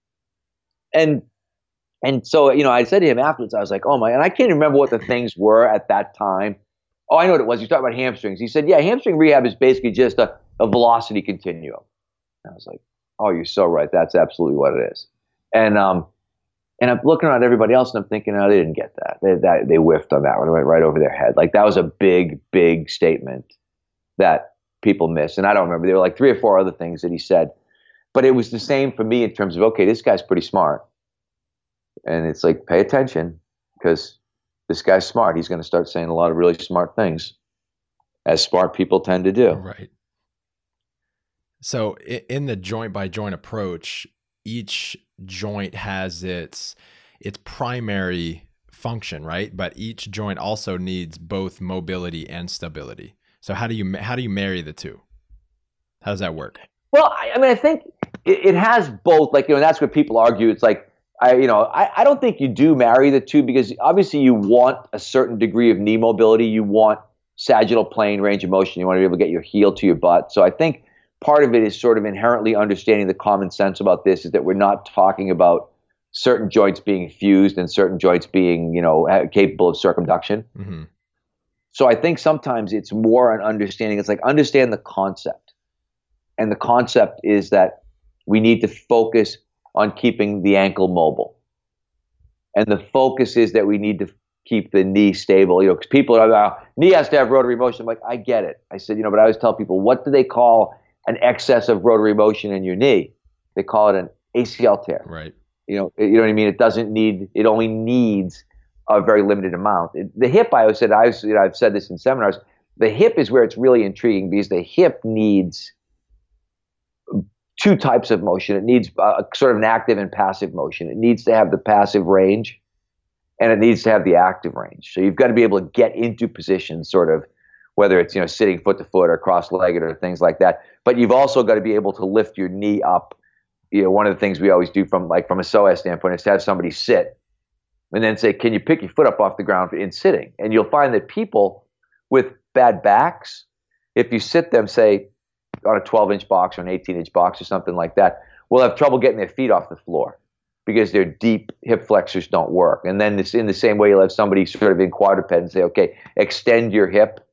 And And so, you know, I said to him afterwards, I was like, oh my, and I can't remember what the things were at that time. Oh, I know what it was. He was talking about hamstrings. He said, yeah, hamstring rehab is basically just a, a velocity continuum. And I was like, oh, you're so right. That's absolutely what it is. And um, and I'm looking around at everybody else and I'm thinking, oh, they didn't get that. They, that, they whiffed on that one. It went right over their head. Like that was a big, big statement that people missed. And I don't remember. There were like three or four other things that he said. But it was the same for me in terms of, okay, this guy's pretty smart. And it's like, pay attention because this guy's smart. He's going to start saying a lot of really smart things, as smart people tend to do. Right. So in the joint by joint approach, each joint has its its primary function, right? But each joint also needs both mobility and stability. So how do you how do you marry the two? How does that work? Well, I, I mean, I think it, it has both. Like, you know, that's what people argue. It's like, I, you know, I, I don't think you do marry the two, because obviously you want a certain degree of knee mobility. You want sagittal plane range of motion. You want to be able to get your heel to your butt. So I think part of it is sort of inherently understanding the common sense about this, is that we're not talking about certain joints being fused and certain joints being, you know, capable of circumduction. Mm-hmm. So I think sometimes it's more an understanding. It's like, understand the concept. And the concept is that we need to focus on keeping the ankle mobile. And the focus is that we need to keep the knee stable. You know, because people are like, oh, knee has to have rotary motion. I'm like, I get it. I said, you know, but I always tell people, what do they call an excess of rotary motion in your knee? They call it an A C L tear. Right. You know, you know what I mean? It doesn't need, it only needs a very limited amount. It, the hip, I always said, I was, you know, I've said this in seminars, the hip is where it's really intriguing, because the hip needs two types of motion. It needs uh, sort of an active and passive motion. It needs to have the passive range, and it needs to have the active range. So you've got to be able to get into positions, sort of, whether it's, you know, sitting foot to foot or cross-legged or things like that. But you've also got to be able to lift your knee up. You know, one of the things we always do from like from a S O A S standpoint is to have somebody sit and then say, can you pick your foot up off the ground in sitting? And you'll find that people with bad backs, if you sit them, say, on a twelve inch box or an eighteen inch box or something like that, will have trouble getting their feet off the floor because their deep hip flexors don't work. And then this, in the same way, you'll have somebody sort of in quadruped and say, okay, extend your hip,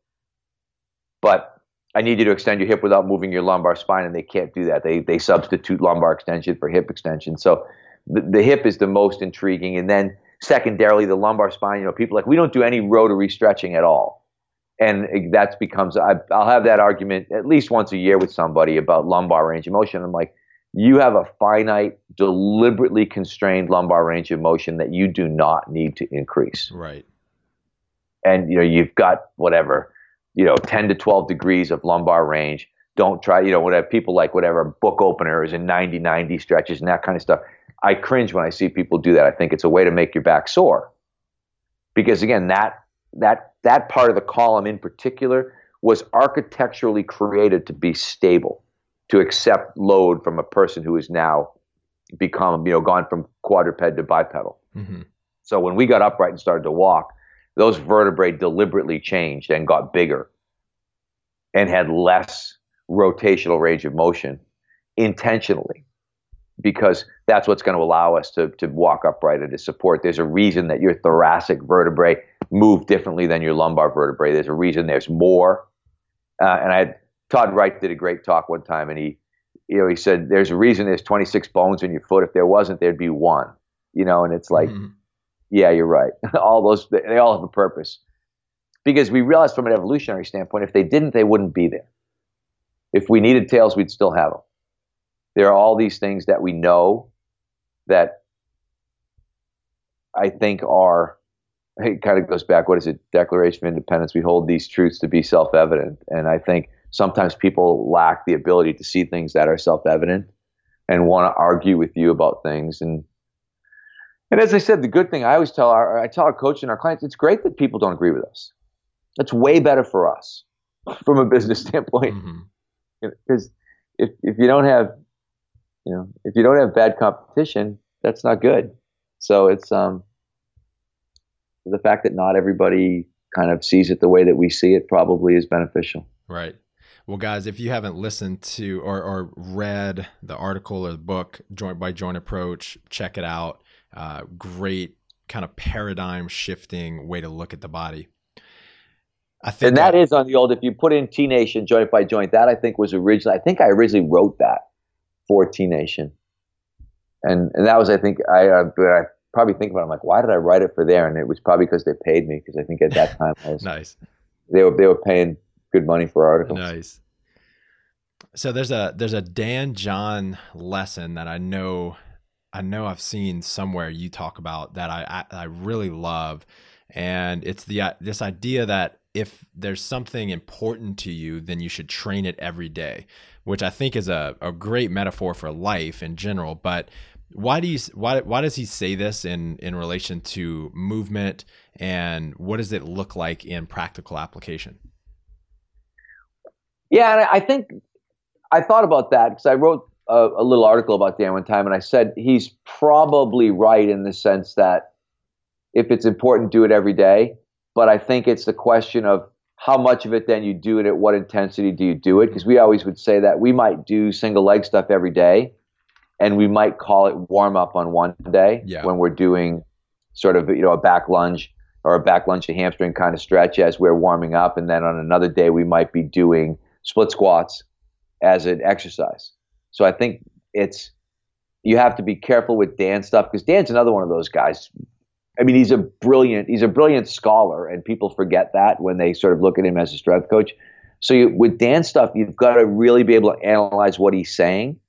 but I need you to extend your hip without moving your lumbar spine, and they can't do that. They they substitute lumbar extension for hip extension. So the, the hip is the most intriguing. And then secondarily, the lumbar spine, you know, people are like, we don't do any rotary stretching at all. And that becomes, I, I'll have that argument at least once a year with somebody about lumbar range of motion. I'm like, you have a finite, deliberately constrained lumbar range of motion that you do not need to increase. Right. And, you know, you've got whatever, you know, ten to twelve degrees of lumbar range. Don't try, you know, whatever, people like whatever book openers and ninety ninety stretches and that kind of stuff. I cringe when I see people do that. I think it's a way to make your back sore. Because again, that that that part of the column in particular was architecturally created to be stable, to accept load from a person who has now become, you know, gone from quadruped to bipedal. Mm-hmm. So when we got upright and started to walk, those vertebrae deliberately changed and got bigger and had less rotational range of motion intentionally, because that's what's going to allow us to, to walk upright and to support. There's a reason that your thoracic vertebrae move differently than your lumbar vertebrae. There's a reason there's more. Uh, and I had, Todd Wright did a great talk one time, and he, you know, he said, there's a reason there's twenty-six bones in your foot. If there wasn't, there'd be one, you know, and it's like, mm-hmm. Yeah, you're right. All those, they all have a purpose. Because we realized from an evolutionary standpoint, if they didn't, they wouldn't be there. If we needed tails, we'd still have them. There are all these things that we know that I think are, it kind of goes back, what is it, Declaration of Independence? We hold these truths to be self-evident. And I think sometimes people lack the ability to see things that are self-evident and want to argue with you about things. And And as I said, the good thing I always tell our, I tell our coach and our clients, it's great that people don't agree with us. It's way better for us from a business standpoint. Because mm-hmm. if if you don't have, you know, if you don't have bad competition, that's not good. So it's um the fact that not everybody kind of sees it the way that we see it probably is beneficial. Right. Well, guys, if you haven't listened to or, or read the article or the book, Joint by Joint Approach, check it out. Uh, great kind of paradigm shifting way to look at the body. I think and that, that is on the old, if you put in T Nation Joint by Joint, that I think was originally, I think I originally wrote that for T Nation. And and that was, I think, I, uh, I probably think about it, I'm like, why did I write it for there? And it was probably because they paid me, because I think at that time I was, nice. They were, they were paying good money for articles. Nice. So there's a, there's a Dan John lesson that I know I know I've seen somewhere you talk about that I, I, I really love. And it's the, this idea that if there's something important to you, then you should train it every day, which I think is a, a great metaphor for life in general. But Why do you why why does he say this in in relation to movement, and what does it look like in practical application? Yeah, and I think I thought about that because I wrote a, a little article about Dan one time, and I said he's probably right in the sense that if it's important, do it every day. But I think it's the question of how much of it then you do it, at what intensity do you do it? Because we always would say that we might do single leg stuff every day, and we might call it warm up on one day yeah. when we're doing sort of, you know, a back lunge or a back lunge to hamstring kind of stretch as we're warming up. And then on another day, we might be doing split squats as an exercise. So I think it's, you have to be careful with Dan's stuff, because Dan's another one of those guys. I mean, he's a brilliant, he's a brilliant scholar, and people forget that when they sort of look at him as a strength coach. So you, with Dan's stuff, you've got to really be able to analyze what he's saying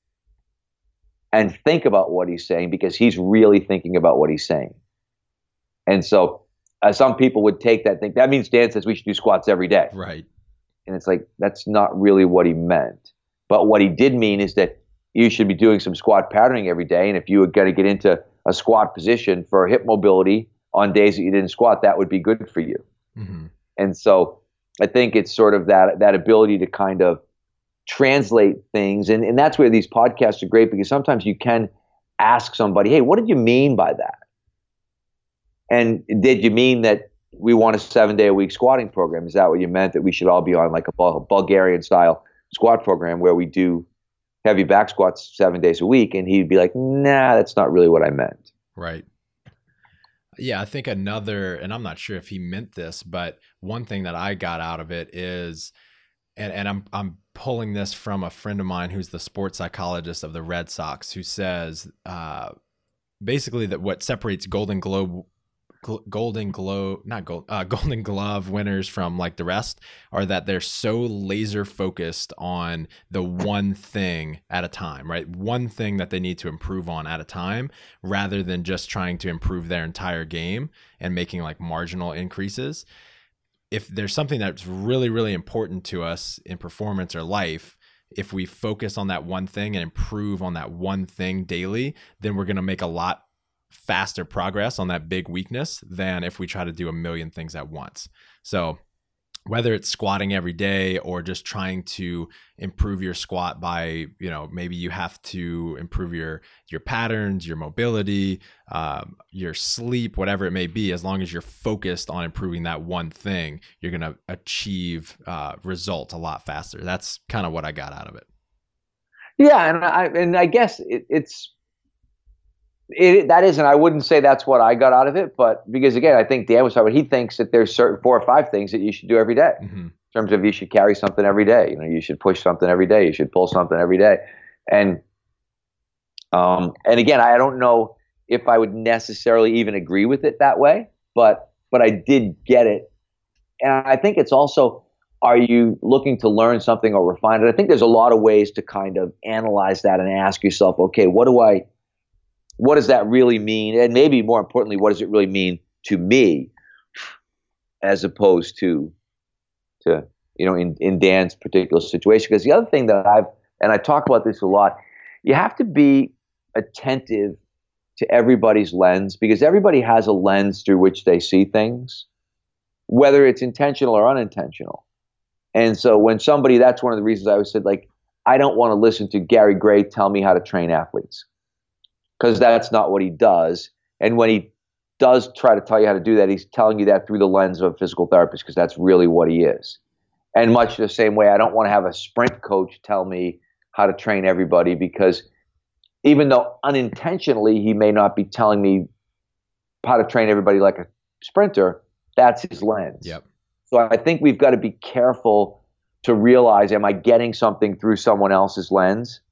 and think about what he's saying, because he's really thinking about what he's saying. And so uh, some people would take that, think that means Dan says we should do squats every day. Right. And it's like, that's not really what he meant. But what he did mean is that you should be doing some squat patterning every day. And if you were going to get into a squat position for hip mobility on days that you didn't squat, that would be good for you. Mm-hmm. And so I think it's sort of that that ability to kind of translate things. And, and that's where these podcasts are great, because sometimes you can ask somebody, hey, what did you mean by that? And did you mean that we want a seven day a week squatting program? Is that what you meant, that we should all be on like a Bulgarian style squat program where we do heavy back squats seven days a week? And he'd be like, nah, that's not really what I meant. Right. Yeah, I think another, and I'm not sure if he meant this, but one thing that I got out of it is, and, and I'm I'm pulling this from a friend of mine who's the sports psychologist of the Red Sox, who says uh, basically that what separates Golden Globe Golden Globe, not gold, uh, Golden Glove winners from like the rest are that they're so laser focused on the one thing at a time, right? One thing that they need to improve on at a time, rather than just trying to improve their entire game and making like marginal increases. If there's something that's really, really important to us in performance or life, if we focus on that one thing and improve on that one thing daily, then we're going to make a lot faster progress on that big weakness than if we try to do a million things at once. So whether it's squatting every day or just trying to improve your squat by, you know, maybe you have to improve your your patterns, your mobility, um, your sleep, whatever it may be, as long as you're focused on improving that one thing, you're going to achieve uh, results a lot faster. That's kind of what I got out of it. Yeah, and I and I guess it, it's It, that isn't, I wouldn't say that's what I got out of it, but because again, I think Dan was talking, he thinks that there's certain four or five things that you should do every day. Mm-hmm. In terms of you should carry something every day, you know, you should push something every day, you should pull something every day. And, um, and again, I don't know if I would necessarily even agree with it that way, but, but I did get it. And I think it's also, are you looking to learn something or refine it? I think there's a lot of ways to kind of analyze that and ask yourself, okay, what do I, what does that really mean? And maybe more importantly, what does it really mean to me, as opposed to, to you know, in, in Dan's particular situation? Because the other thing that I've, and I talk about this a lot, you have to be attentive to everybody's lens, because everybody has a lens through which they see things, whether it's intentional or unintentional. And so when somebody, that's one of the reasons I always said, like, I don't want to listen to Gary Gray tell me how to train athletes, because that's not what he does. And when he does try to tell you how to do that, he's telling you that through the lens of a physical therapist, because that's really what he is. And much the same way, I don't want to have a sprint coach tell me how to train everybody, because even though unintentionally he may not be telling me how to train everybody like a sprinter, that's his lens. Yep. So I think we've got to be careful to realize, am I getting something through someone else's lens?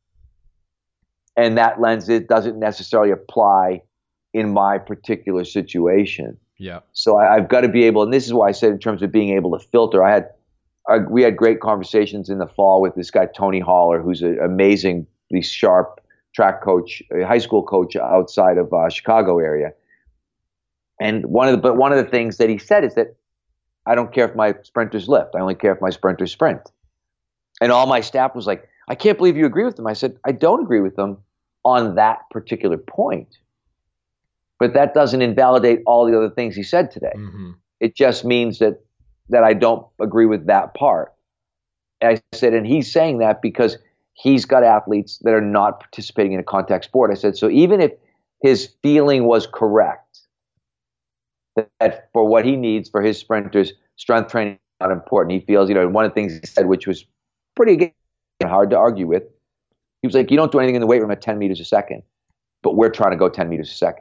And that lens, it doesn't necessarily apply in my particular situation. Yeah. So I, I've got to be able, and this is why I said in terms of being able to filter, I had, I, we had great conversations in the fall with this guy, Tony Holler, who's an amazingly sharp track coach, a high school coach outside of uh, Chicago area. And one of the, but one of the things that he said is that I don't care if my sprinters lift. I only care if my sprinters sprint. And all my staff was like, I can't believe you agree with them. I said, I don't agree with them. on that particular point. But that doesn't invalidate all the other things he said today. Mm-hmm. It just means that that I don't agree with that part. And I said, and he's saying that because he's got athletes that are not participating in a contact sport. I said, so even if his feeling was correct, that, that for what he needs for his sprinters, strength training is not important. He feels, you know, one of the things he said, which was pretty again, hard to argue with, he was like, you don't do anything in the weight room at ten meters a second, but we're trying to go ten meters a second.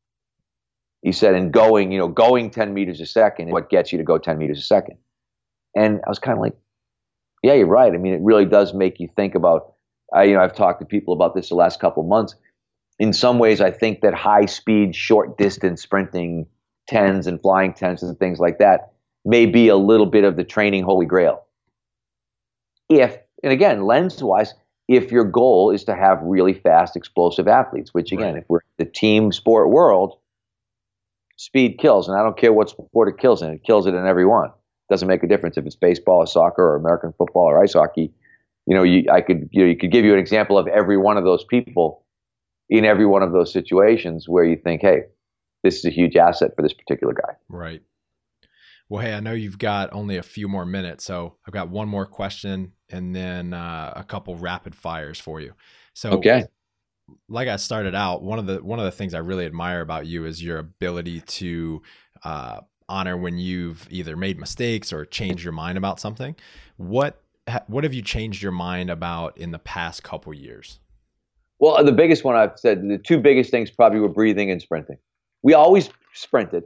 He said, and going, you know, going ten meters a second is what gets you to go ten meters a second. And I was kind of like, yeah, you're right. I mean, it really does make you think about, I, you know, I've talked to people about this the last couple of months. In some ways, I think that high speed, short distance sprinting tens and flying tens and things like that may be a little bit of the training holy grail. If, and again, lens wise, if your goal is to have really fast, explosive athletes, which again, right. if we're the team sport world, speed kills, and I don't care what sport it kills in. It kills it in every one. It doesn't make a difference if it's baseball or soccer or American football or ice hockey. You know, you, I could, you know, you could give you an example of every one of those people in every one of those situations where you think, hey, this is a huge asset for this particular guy. Right. Well, hey, I know you've got only a few more minutes, so I've got one more question and then uh, a couple rapid fires for you. So, okay. Like I started out, one of the one of the things I really admire about you is your ability to uh, honor when you've either made mistakes or changed your mind about something. What what have you changed your mind about in the past couple years? Well, the biggest one I've said, the two biggest things probably were breathing and sprinting. We always sprinted,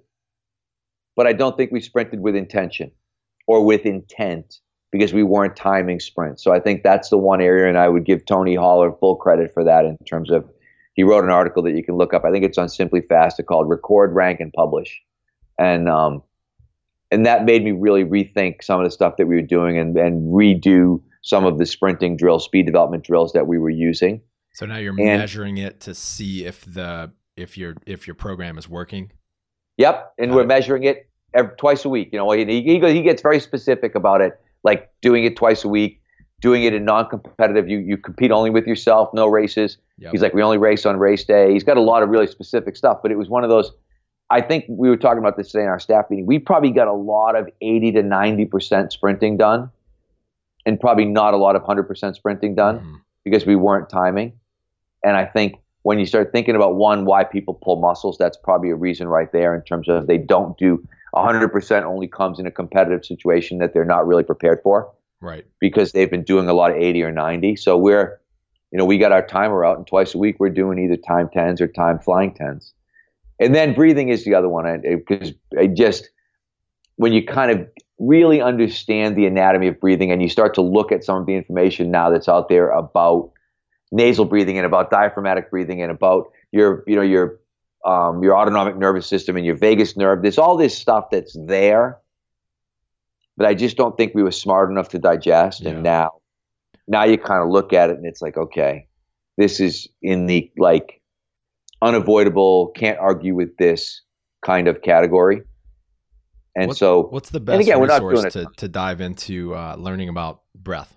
but I don't think we sprinted with intention or with intent because we weren't timing sprints. So I think that's the one area, and I would give Tony Holler full credit for that in terms of, he wrote an article that you can look up. I think it's on Simply Fast, called Record, Rank, and Publish. And um, and that made me really rethink some of the stuff that we were doing and, and redo some of the sprinting drills, speed development drills that we were using. So now you're and, measuring it to see if the if your if your program is working. Yep, and Got we're it. measuring it every, twice a week. You know, he he, goes, he gets very specific about it. Like doing it twice a week, doing it in non-competitive. You you compete only with yourself, no races. Yep. He's like, we only race on race day. He's got a lot of really specific stuff, but it was one of those, I think we were talking about this today in our staff meeting. We probably got a lot of eighty to ninety percent sprinting done and probably not a lot of one hundred percent sprinting done mm-hmm. because we weren't timing. And I think when you start thinking about, one, why people pull muscles, that's probably a reason right there in terms of they don't do one hundred percent only comes in a competitive situation that they're not really prepared for. Right. Because they've been doing a lot of eighty or ninety. So we're, you know, we got our timer out and twice a week we're doing either time tens or time flying tens. And then breathing is the other one. Because I, I just, when you kind of really understand the anatomy of breathing and you start to look at some of the information now that's out there about nasal breathing and about diaphragmatic breathing and about your, you know, your, um, your autonomic nervous system and your vagus nerve, there's all this stuff that's there, but I just don't think we were smart enough to digest. Yeah. And now, now you kind of look at it and it's like, okay, this is in the like unavoidable, can't argue with this kind of category. And what, so, what's the best again, resource to, to dive into uh, learning about breath?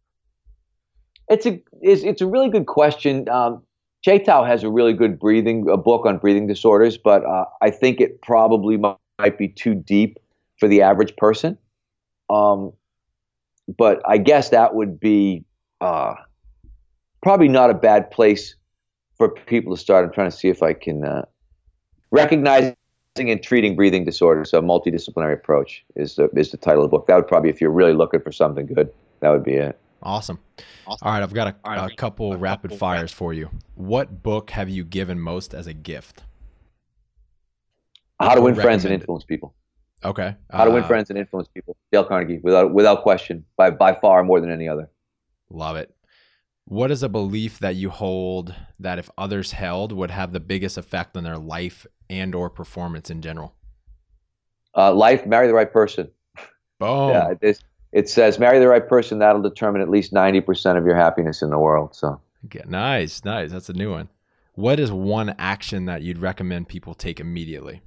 It's a it's, it's a really good question. Um, Chaytow has a really good breathing a book on breathing disorders, but uh, I think it probably might, might be too deep for the average person. Um, but I guess that would be uh, probably not a bad place for people to start. I'm trying to see if I can uh, recognizing and treating breathing disorders. A multidisciplinary approach is the, is the title of the book. That would probably, if you're really looking for something good, that would be it. Awesome. awesome. All right, I've got a, right, a couple a rapid couple fires for you. What book have you given most as a gift? How to Win Friends and Influence People. Okay. How to Win uh, Friends and Influence People. Dale Carnegie, without without question, by by far more than any other. Love it. What is a belief that you hold that if others held would have the biggest effect on their life and or performance in general? Uh, life, marry the right person. Boom. Yeah, it, it says marry the right person. That'll determine at least ninety percent of your happiness in the world. So. Okay, nice, nice. That's a new one. What is one action that you'd recommend people take immediately?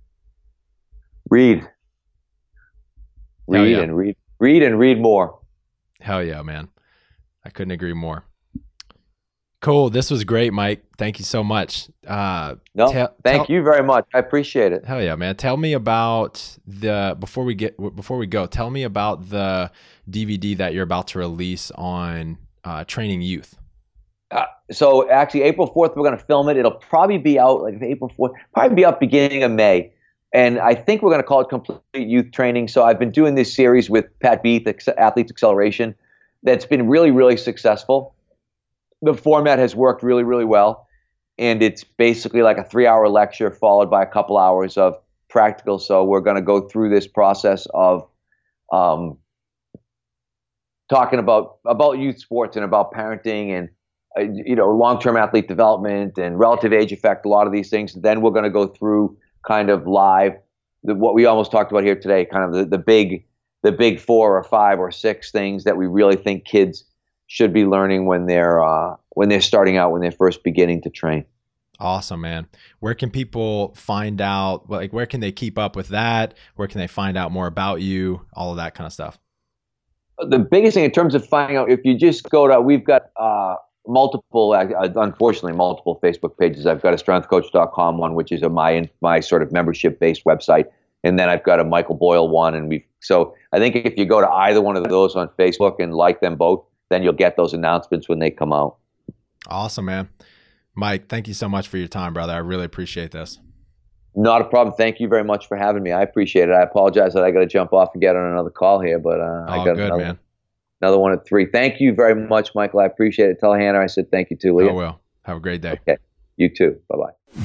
Read. Read yeah. and read. Read and read more. Hell yeah, man. I couldn't agree more. Cool. This was great, Mike. Thank you so much. Uh, no, te- thank tell- you very much. I appreciate it. Hell yeah, man. Tell me about the, before we get, before we go, tell me about the D V D that you're about to release on uh, training youth. Uh, so actually April fourth, we're going to film it. It'll probably be out like April fourth, probably be out beginning of May. And I think we're going to call it Complete Youth Training. So I've been doing this series with Pat Beath, Athletes Acceleration, that's been really, really successful. The format has worked really, really well. And it's basically like a three-hour lecture followed by a couple hours of practical. So we're going to go through this process of um, talking about, about youth sports and about parenting and, uh, you know, long-term athlete development and relative age effect, a lot of these things. Then we're going to go through kind of live the, what we almost talked about here today, kind of the, the big, the big four or five or six things that we really think kids should be learning when they're uh, when they're starting out, when they're first beginning to train. Awesome, man. Where can people find out, like, where can they keep up with that? Where can they find out more about you? All of that kind of stuff. The biggest thing in terms of finding out, if you just go to, we've got uh, multiple, uh, unfortunately, multiple Facebook pages. I've got a strength coach dot com one, which is a my my sort of membership based website, and then I've got a Michael Boyle one, and we've so I think if you go to either one of those on Facebook and like them both, then you'll get those announcements when they come out. Awesome, man. Mike, thank you so much for your time, brother. I really appreciate this. Not a problem. Thank you very much for having me. I appreciate it. I apologize that I got to jump off and get on another call here, but uh, I got good, another, man. another one at three. Thank you very much, Michael. I appreciate it. Tell Hannah I said thank you too, Leah. I will. Have a great day. Okay. You too. Bye-bye.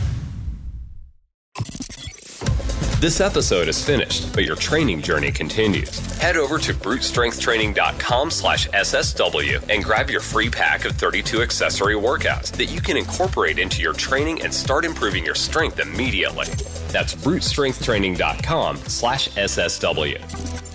This episode is finished, but your training journey continues. Head over to brute strength training dot com slash S S W and grab your free pack of thirty-two accessory workouts that you can incorporate into your training and start improving your strength immediately. That's brute strength training dot com slash S S W.